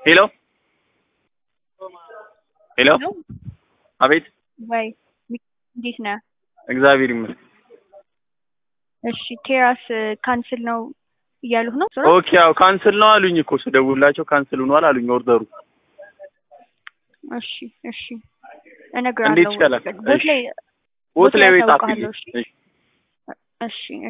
ሄሎ ሄሎ አቤት ወይ እንዴት ነህ? እግዚአብሔር ይመስገን። እሺ ቴራስ ካንስል ነው እያሉህ ነው? ኦኬ ያው ካንስል ነው አሉኝ እኮ ስደውልላቸው ካንስል ሆኗል አሉኝ ኦርደሩ። እሺ እሺ እነግራለሁ። ቦት ላይ ቦት ላይ ጻፍልኝ። እሺ